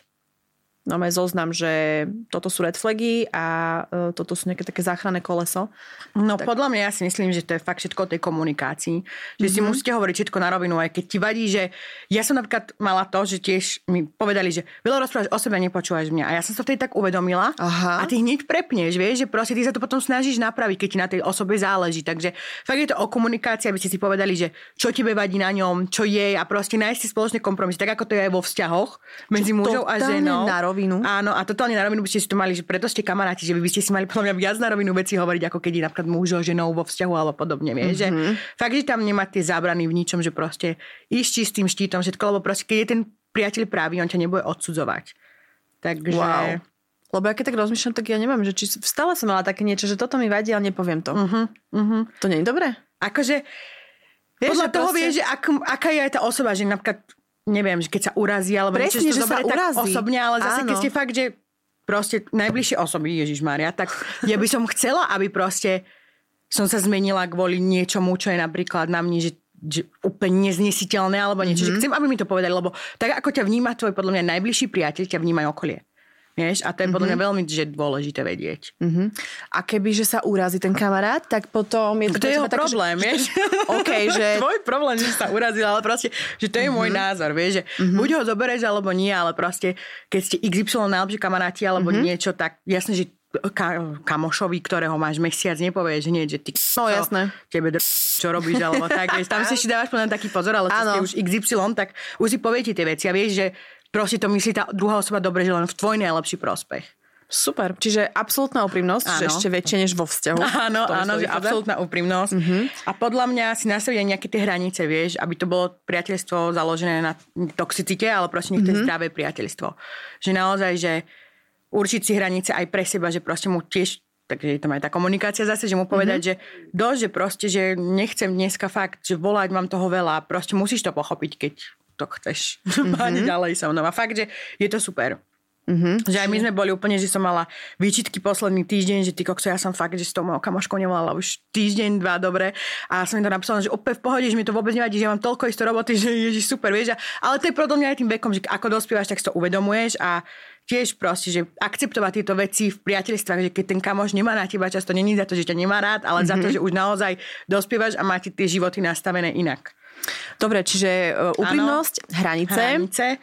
zoznam, že toto sú red flagy a toto sú nejaké také záchranné koleso. No tak. Podľa mňa ja si myslím, že to je fakt všetko o tej komunikácii. Že si musíte hovoriť všetko na rovinu, aj keď ti vadí, že ja som napríklad mala to, že tiež mi povedali, že veľa rozprávaš o sebe, nepočúvaš mňa. A ja som sa vtedy tak uvedomila. Aha. A ty hneď prepneš, vieš, že proste ty sa to potom snažíš napraviť, keď ti na tej osobe záleží. Takže fakt je to o komunikácii, aby ste si povedali, že čo tebe vadí na ňom, čo je a proste nájsť si spoločný kompromis, tak ako to je aj vo vzťahoch medzi mužom a ženou. Áno, a totálne na rovinu by ste si to mali, že preto ste kamaráti, že vy by ste si mali podľa mňa viac na rovinu veci hovoriť, ako keď je napríklad muž so ženou vo vzťahu alebo podobne, vieš, že fakt, že tam nemá tie zábrany v ničom, že proste ísť čistým štítom všetko, lebo proste keď je ten priateľ pravý, on ťa nebude odsudzovať. Takže... Wow. Lebo ja keď tak rozmýšľam, tak ja neviem, že či stále som mala také niečo, že toto mi vadí, ale nepoviem to. To nie je dobré? Akože podľa toho vieš, že aká je aj tá osoba, že napríklad neviem, že keď sa urazí, alebo presne, niečo, že sa urazí. Tak osobne, ale zase keď ste fakt, že proste najbližšie osoby, Ježišmária, tak ja by som chcela, aby proste som sa zmenila kvôli niečomu, čo je napríklad na mne, že úplne neznesiteľné, alebo niečo, že chcem, aby mi to povedali, lebo tak ako ťa vníma tvoj podľa mňa najbližší priateľ, ťa vníma okolie. Vieš? A to je podľa mňa veľmi dôležité vedieť. A keby, že sa urazí ten kamarát, tak potom je to jeho problém, vieš? Okay, že... Tvoj problém, že sa urazil, ale proste, že to je môj názor, vieš, že buď ho zoberieš, alebo nie, ale proste, keď ste XY najlepšie kamaráti, alebo niečo, tak jasne, že kamošovi, ktorého máš mesiac, nepovieš hneď, že ty jasné. Tebe čo robíš, alebo tak, vieš, tam si ešte dávaš podľa taký pozor, ale keď ste už XY, tak už si poviete tie veci a vieš, že proste to myslí tá druhá osoba dobre, že len v tvoj najlepší prospech. Super. Čiže absolútna úprimnosť, že ešte väčšie než vo vzťahu. Áno, že absolútna úprimnosť. A podľa mňa si nastaviť aj nejaké tie hranice, vieš, aby to bolo priateľstvo založené na toxicite, ale proste nech to je zdravé priateľstvo. Že naozaj, že určiť si hranice aj pre seba, že proste mu tiež, takže je tam aj tá komunikácia zase, že mu povedať, že že proste, že nechcem dneska fakt, že volať mám toho veľa, proste musíš to pochopiť, keď to chceš mať ďalej so mnou. A fakt, že je to super. Že aj my sme boli úplne, že som mala výčitky posledný týždeň, že ty kokso, ja som fakt, že s tou mojou kamoškou nevolala už týždeň, 2, dobre. A som mi to napísala, že opäť v pohode, že mi to vôbec nevadí, že ja mám toľko isto roboty, že ježiš, super, vieš. Ale to je podľa mňa aj tým vekom, že ako dospievaš, tak si to uvedomuješ a tiež proste, že akceptovať tieto veci v priateľstvách, že keď ten kamoš nemá na teba často, není za to, že ťa nemá rád, ale za to, že už naozaj dospievaš a máte tie životy nastavené inak. Dobre, čiže úprimnosť, hranice.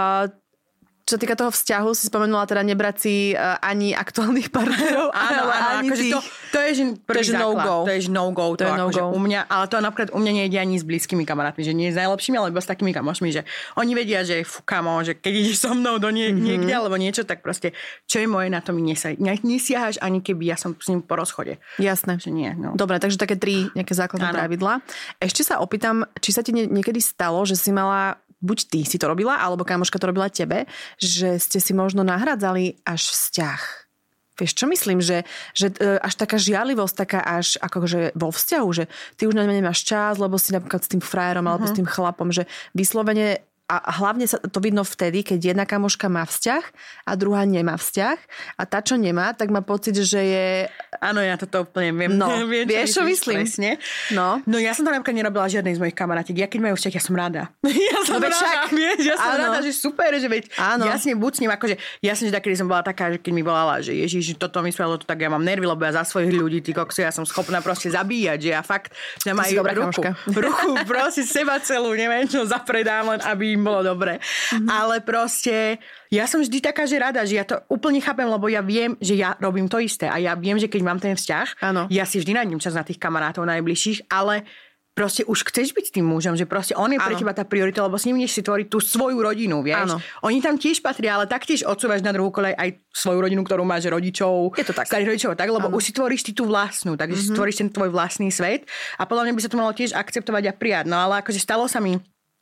Čo sa týka toho vzťahu, si spomenula teda nebrať si ani aktuálnych partnerov. Áno, ani akože to je prvý základ. No-go. To je no-go. To je akože u mňa, ale to napríklad u mňa nejde ani s blízkymi kamarátmi, že nie s najlepšími, ale iba s takými kamošmi, že oni vedia, že kamo, že keď ideš so mnou do niekde alebo niečo, tak proste, čo je moje, na to mi nesiahaš, ani keby ja som s ním po rozchode. Jasné. Že nie, no. Dobre, takže také 3 nejaké základné pravidlá. Ešte sa opýtam, či sa ti niekedy stalo, že si mala buď ty si to robila, alebo kamoška to robila tebe, že ste si možno nahradzali až vzťah. Vieš, čo myslím? Že až taká žiarlivosť, taká až akože vo vzťahu, že ty už na mňa nemáš čas, lebo si napríklad s tým frajerom alebo s tým chlapom, že vyslovene a hlavne sa to vidno vtedy, keď jedna kamoška má vzťah a druhá nemá vzťah a tá, čo nemá, tak má pocit, že je... Áno, ja toto úplne viem. No, vieš, čo myslím? Presne. No, ja som tam napríklad nerobila žiadnej z mojich kamarátiek. Ja keď majú vzťah, ja som rada. Ja som rada, vieš, ja som rada, že super, že veď jasne bucním, akože jasne, že takedy som bola taká, že keď mi volala, že ježiš, toto mi spravilo, to tak ja mám nervy, lebo ja za svojich ľudí, ty kokso, ja som schopná proste zabíjať, že ja fakt, že majú ruchu, proste seba celú, neviem čo, zapredám, len aby bolo dobre. Ale proste ja som vždy taká, že rada, že ja to úplne chápem, lebo ja viem, že ja robím to isté a ja viem, že keď mám ten vzťah, ja si vždy nájdem čas na tých kamarátov najbližších, ale proste už chceš byť s tým mužom, že proste on je pre teba tá priorita, lebo s ním ideš si tvoriť tú svoju rodinu, vieš. Oni tam tiež patria, ale taktiež odsúvaš na druhú kolej aj svoju rodinu, ktorú máš rodičov, starých rodičov, tak, lebo už si tvoríš ty tú vlastnú, takže si tvoríš ten tvoj vlastný svet a podľa mňa by sa to malo tiež akceptovať a prijať. No ale akože stalo sa mi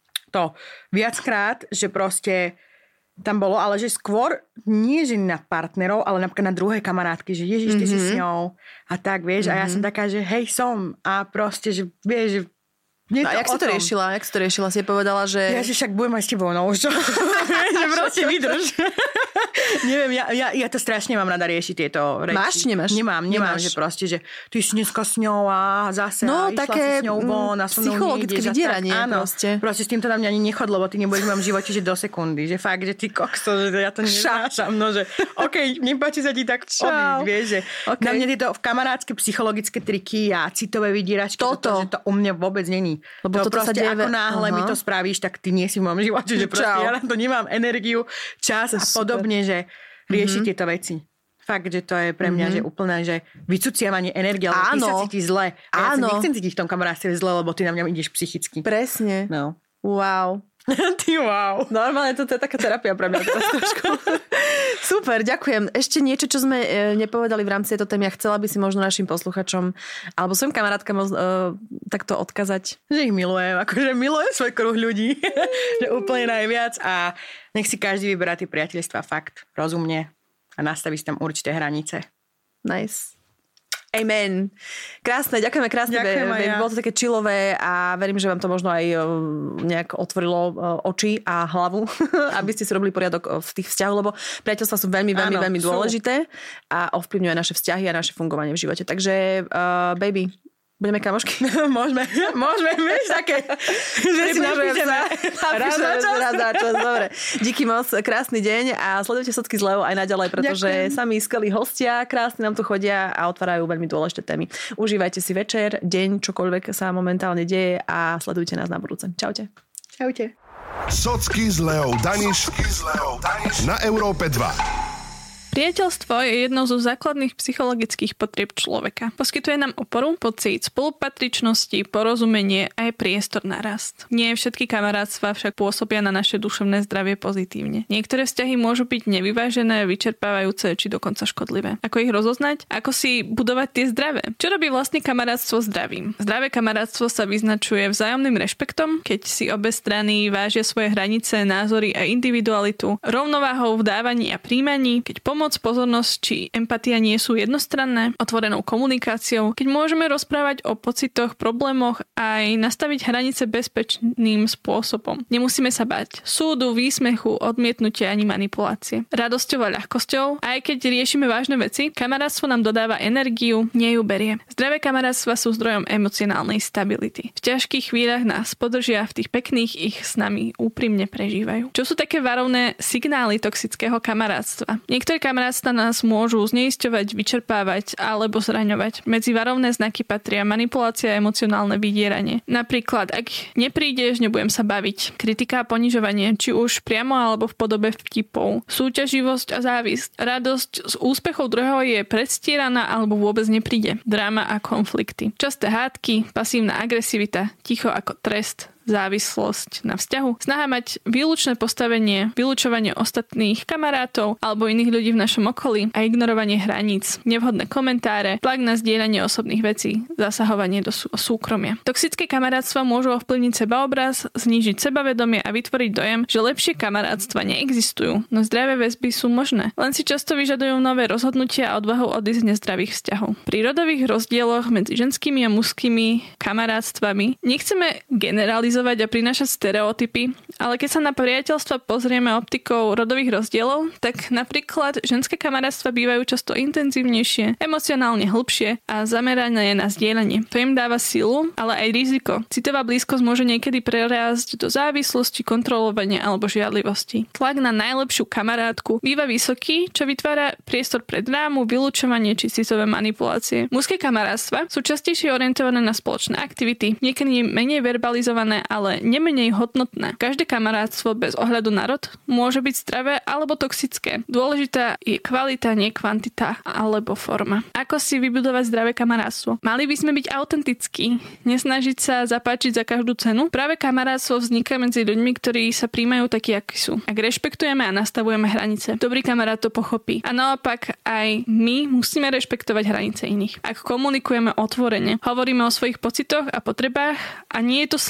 to viackrát, že proste tam bolo, ale že skôr nie že na partnerov, ale napríklad na druhé kamarátky, že ježiš, ty si s ňou a tak, vieš, a ja som taká, že hej, som a proste, že vieš, že no a jak si to riešila? Si povedala, že... Ja, že však budem aj s tebou, no už čo? Že proste vydrž. Neviem, ja to strašne mám rada riešiť tieto reči. Máš, nemáš? Nemám, že proste, že ty si dneska s ňou a zase no, išla také si s ňou von a so mnou psychologické vydieranie. Áno, proste s týmto na mňa ani nechod, lebo ty nebudeš v mojom živote, že do sekundy, že fakt, že ty kokso, že ja to neznášam, no, že okej, nepáči sa ti tak odísť, vieš, že na mňa tieto kamarátske psychologické triky a citové vydieračky, že to u mňa vôbec není. Lebo to proste ako náhle mi to spravíš, tak ty nie si v mojom živote, že proste ja na to nemám energiu, čas a podobne, že riešiť tieto veci. Fakt, že to je pre mňa, že úplne, že vycuciavanie energie, lebo ty sa cítiš zle. Ja sa nechcem cítiť v tom kamarátstve zle, lebo ty na mňa ideš psychicky. Presne. No. Wow. Ty wow. Normálne to je taká terapia pre mňa teraz trošku. Super, ďakujem. Ešte niečo, čo sme nepovedali v rámci tejto témy a chcela by si možno našim posluchačom alebo svojim kamarátkam takto odkazať. Že ich milujem, akože milujem svoj kruh ľudí. Že úplne najviac a nech si každý vyberá tie priateľstvá fakt rozumne a nastaví si tam určité hranice. Nice. Amen. Krásne, ďakujeme krásne. Bolo to také chillové a verím, že vám to možno aj nejak otvorilo oči a hlavu, aby ste si robili poriadok v tých vzťahoch, lebo priateľstvá sú veľmi dôležité a ovplyvňujú naše vzťahy a naše fungovanie v živote. Takže, baby, budeme kamošky? Môžeme, vieš, také, že si napíšeme raz za čas. Dobre. Díky moc, krásny deň a sledujte Socky s Leou aj naďalej, pretože sami skvelí hostia, krásni nám tu chodia a otvárajú veľmi dôležité témy. Užívajte si večer, deň, čokoľvek sa momentálne deje a sledujte nás na budúce. Čaute. Čaute. Socky s Leou Daniš na Európe 2. Priateľstvo je jednou zo základných psychologických potrieb človeka. Poskytuje nám oporu, pocit spolupatričnosti, porozumenie a aj priestor na rast. Nie všetky kamarátstva však pôsobia na naše duševné zdravie pozitívne. Niektoré vzťahy môžu byť nevyvážené, vyčerpávajúce či dokonca škodlivé. Ako ich rozoznať? Ako si budovať tie zdravé? Čo robí vlastne kamarátstvo zdravým? Zdravé kamarátstvo sa vyznačuje vzájomným rešpektom, keď si obe strany vážia svoje hranice, názory a individualitu, rovnováhou v dávaní a príjmaní, keď pomoc, pozornosť či empatia nie sú jednostranné, otvorenou komunikáciou, keď môžeme rozprávať o pocitoch, problémoch a aj nastaviť hranice bezpečným spôsobom. Nemusíme sa bať súdu, výsmechu, odmietnutia ani manipulácie. Radosťou a ľahkosťou, aj keď riešime vážne veci, kamarátstvo nám dodáva energiu, nie ju berie. Zdravé kamarátstva sú zdrojom emocionálnej stability. V ťažkých chvíľach nás podržia, v tých pekných ich s nami úprimne prežívajú. Čo sú také varovné signály toxického kamarátstva? Niektoré kamarátstva nás môžu zneisťovať, vyčerpávať alebo zraňovať. Medzi varovné znaky patria manipulácia a emocionálne vydieranie. Napríklad, ak neprídeš, nebudem sa baviť. Kritika a ponižovanie, či už priamo alebo v podobe vtipov. Súťaživosť a závisť. Radosť z úspechov druhého je predstieraná alebo vôbec nepríde. Dráma a konflikty. Časté hádky, pasívna agresivita, ticho ako trest, závislosť na vzťahu, snaha mať výlučné postavenie, vylúčovanie ostatných kamarátov alebo iných ľudí v našom okolí a ignorovanie hraníc, nevhodné komentáre, tlak na zdieľanie osobných vecí, zasahovanie do súkromia. Toxické kamarátstva môžu ovplyvniť sebaobraz, znížiť sebavedomie a vytvoriť dojem, že lepšie kamarátstva neexistujú, no zdravé väzby sú možné. Len si často vyžadujú nové rozhodnutia a odvahu odísť z nezdravých vzťahov. Pri rodových rozdieloch medzi ženskými a mužskými kamarátstvami nechceme generalizovať a prinášať stereotypy, ale keď sa na priateľstva pozrieme optikou rodových rozdielov, tak napríklad ženské kamarátstva bývajú často intenzívnejšie, emocionálne hlbšie a zamerané na zdieľanie. To im dáva silu, ale aj riziko. Citová blízkosť môže niekedy prerásť do závislosti, kontrolovania alebo žiadlivosti. Tlak na najlepšiu kamarátku býva vysoký, čo vytvára priestor pre drámu, vylúčovanie či citové manipulácie. Mužské kamarátstva sú častejšie orientované na spoločné aktivity, niekedy menej verbalizované, ale nemenej hodnotné. Každé kamarátstvo bez ohľadu na rod môže byť zdravé alebo toxické. Dôležitá je kvalita, nie kvantita alebo forma. Ako si vybudovať zdravé kamarátstvo? Mali by sme byť autentickí, nesnažiť sa zapáčiť za každú cenu. Práve kamarátstvo vzniká medzi ľuďmi, ktorí sa príjmajú takí, akí sú. Ak rešpektujeme a nastavujeme hranice, dobrý kamarát to pochopí. A naopak aj my musíme rešpektovať hranice iných. Ak komunikujeme otvorene, hovoríme o svojich pocitoch a potrebách a nie je to slabosť,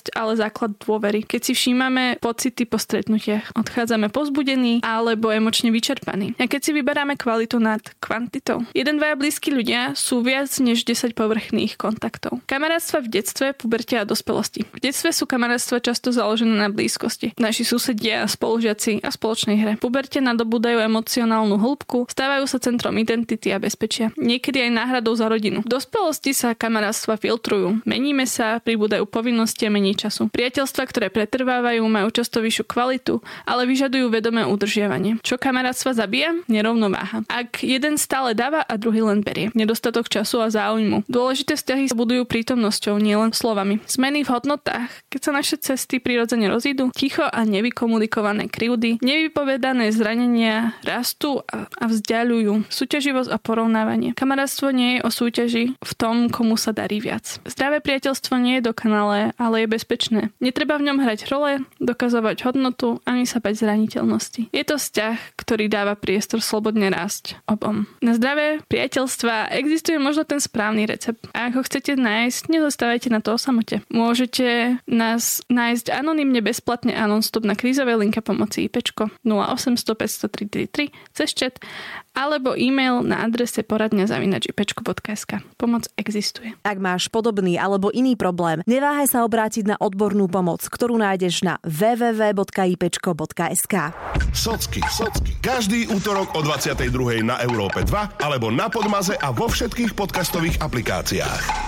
blízkosť, ale základ dôvery. Keď si všímame pocity po stretnutiach, odchádzame povzbudení alebo emočne vyčerpaní. A keď si vyberáme kvalitu nad kvantitou. 1-2 blízki ľudia sú viac než 10 povrchných kontaktov. Kamarátstva v detstve, puberte a dospelosti. V detstve sú kamarátstva často založené na blízkosti. Naši susedia, spolužiaci a spoločnej hre. V puberte nadobúdajú emocionálnu hĺbku, stávajú sa centrom identity a bezpečia. Niekedy aj náhradou za rodinu. V dospelosti sa kamarátstva filtrujú. Meníme sa, pribúdajú povinnosti a menej času. Priateľstvá, ktoré pretrvávajú, majú často vyššiu kvalitu, ale vyžadujú vedomé udržiavanie. Čo kamarátstva zabíja? Nerovnováha. Ak jeden stále dáva a druhý len berie. Nedostatok času a záujmu. Dôležité vzťahy sa budujú prítomnosťou, nielen slovami. Zmeny v hodnotách, keď sa naše cesty prirodzene rozídu, ticho a nevykomunikované krivdy, nevypovedané zranenia rastú a vzdiaľujú. Súťaživosť a porovnávanie. Kamarátstvo nie je o súťaži v tom, komu sa darí viac. Zdravé priateľstvo nie je dokonalé, ale je bezpečné. Netreba v ňom hrať role, dokazovať hodnotu ani sa bať zraniteľnosti. Je to vzťah, ktorý dáva priestor slobodne rásť obom. Na zdravé priateľstva existuje možno ten správny recept. A ak ho chcete nájsť, nezostávajte na to o samote. Môžete nás nájsť anonymne bezplatne a non-stop na krízovej linke pomoci IPčko 0800 500 333 cez chat alebo e-mail na adrese poradňa@ipčko.sk. Pomoc existuje. Ak máš podobný alebo iný problém, neváhaj sa obrátiť na odbornú pomoc, ktorú nájdeš na www.ipčko.sk. Socky. Každý útorok o 22:00 na Európe 2 alebo na Podmaze a vo všetkých podcastových aplikáciách.